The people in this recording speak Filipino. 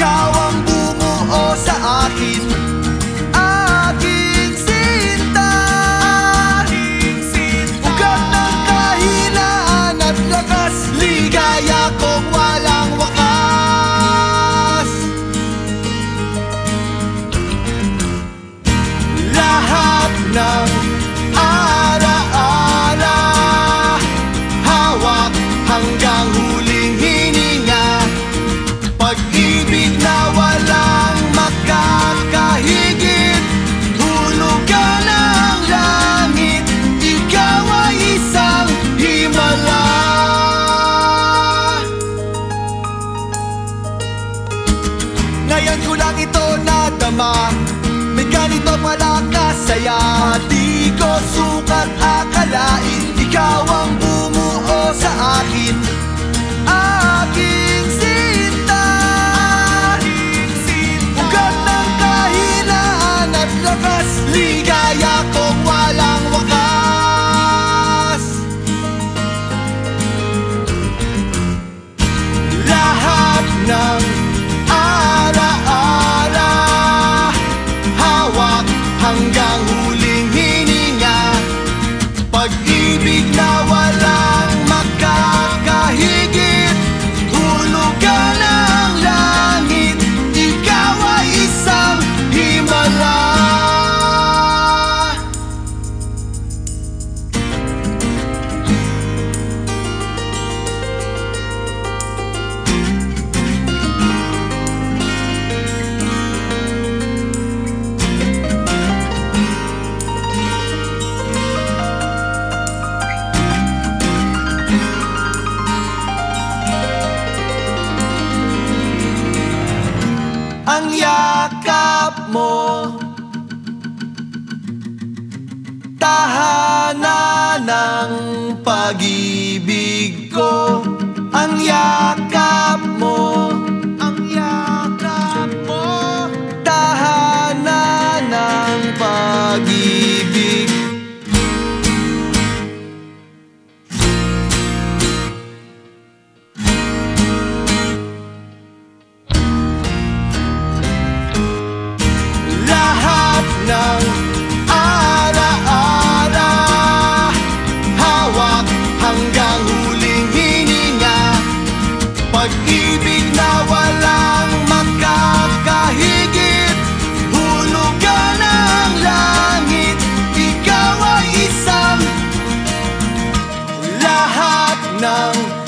ikaw ang bumuo sa akin. Aking sinta, ugat ng kahinaan at lakas, ligaya kong walang wakas. Lahat ng ara-ara, hawak hanggang huling hininga, pag-ibig na walang makakahigit, hulugan ng langit, ikaw ay isang himala. Ngayon ko lang ito nadama, may ganito pala kasaya. Di ko sukat akalain, ikaw ang bumuo sa akin. Aking sinta, ugat ng kahinaan at lakas, ligaya kong walang wakas. Lahat ng ara-ara, hawak hanggang huling hininga, pag-ibig na walang makakahigit, hulugan ng langit, ikaw ay isang himala. Ang yakap mo, tahanan ng pag-ibig ko. Ang yakap mo, tahanan ng pag-ibig. Lahat ng ara-ara, hawak hanggang huling hininga, pag-ibig na walang makakahigit, hulugan ng langit, ikaw ay isang. Lahat ng